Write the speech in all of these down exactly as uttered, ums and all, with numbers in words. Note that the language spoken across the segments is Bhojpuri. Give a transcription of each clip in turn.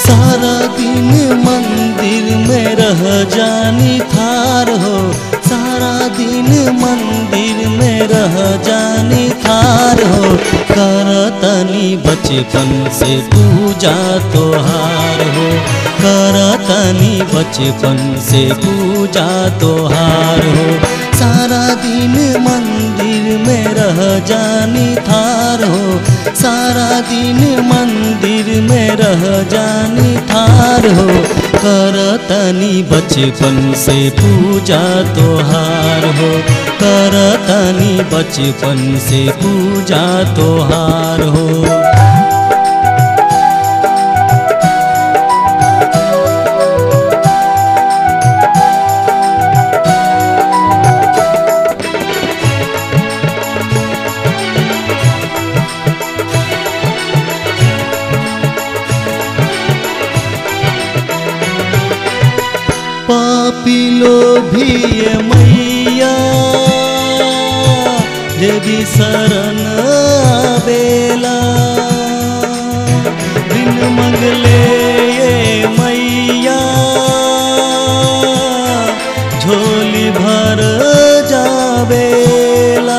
सारा दिन मंदिर में रह जानी थार हो, सारा दिन मंदिर में रह जानी थार हो। करतनी बचपन से पूजा तोहार हो, करतनी बचपन से पूजा तोहार हो। सारा दिन मंदिर में रह जानी थार हो, सारा दिन मंदिर में रह जानी थार हो। करतनी बचपन से पूजा तोहार हो, करतनी बचपन से पूजा तोहार हो। पापी लोभी ये मैया यदि शरण आवेला, बिन मंगले ये मैया झोली भर जावेला।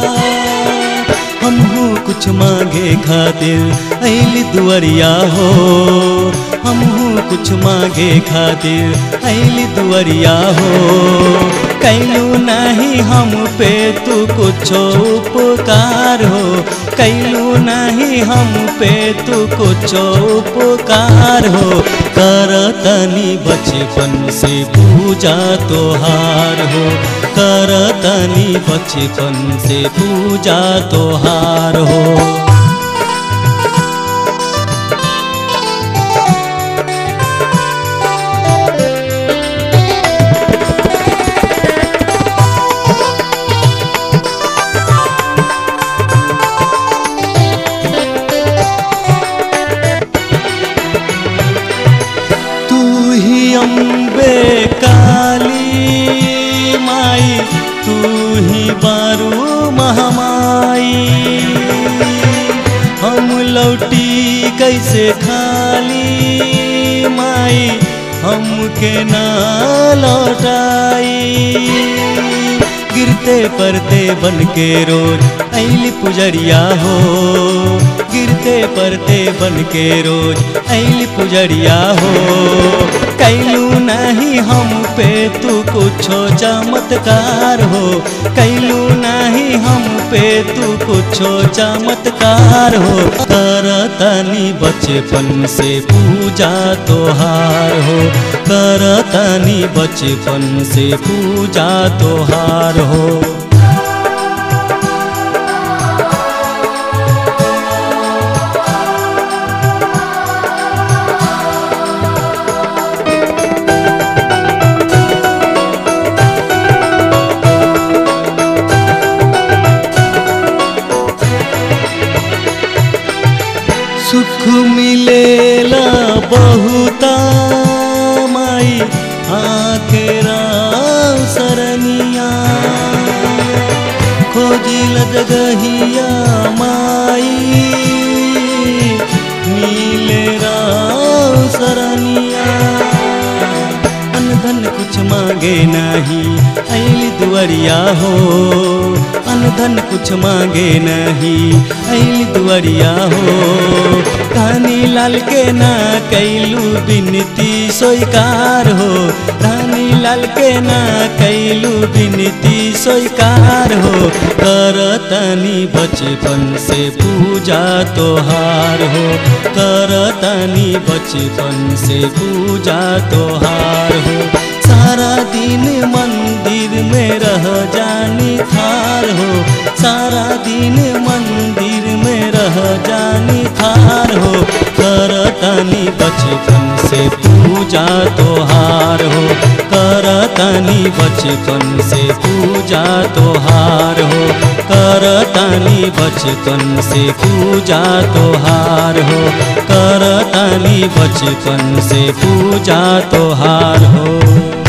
हमहू कुछ मांगे खातिर अइली दुआरिया हो, हमहू कुछ मांगे खातिर अइली दुआरिया हो। कैलू नहीं हम पे तू कुछो उपकार हो, कैलू नहीं हम पे तू कुछो उपकार हो। करतनी बचपन से पूजा तोहार हो, करतनी बचपन से पूजा तोहार हो। अम्बे काली माई तू ही बारू महामाई, हम लौटी कैसे खाली माई हमके ना लौटाई। गिरते पड़ते बन के रोज अइली पुजरिया हो, गिरते पड़ते बन के रोज अइली पुजरिया हो। कैलू नहीं हम पे तू कुछो चमत्कार हो, कैलू नहीं हम पे तू कुछो चमत्कार हो। करतनी बचपन से पूजा तोहार हो, करतनी बचपन से पूजा तोहार हो। सुख मिलेला बहुता माई आखेरा सरनिया, खोजिल जगहिया माई मिले राव सरनिया। अनधन कुछ मांगे नहीं अइली दुआरिया हो, अनधन कुछ मांगे नहीं अइली दुआरिया हो। रानी लाल के ना कैलू बिनती स्वीकार हो, रानी लाल के ना कैलू बिनती स्वीकार हो। करतनी बचपन से पूजा तोहार हो, करतनी बचपन से पूजा तोहार हो। सारा दिन मंदिर में रह जानी थार हो, सारा दिन मंदिर में रह जानी थार हो। करतनी बचपन से पूजा तोहार हो, करतनी बचपन से पूजा तोहार हो, करतनी बचपन से पूजा तोहार हो, करतनी बचपन से पूजा तोहार हो।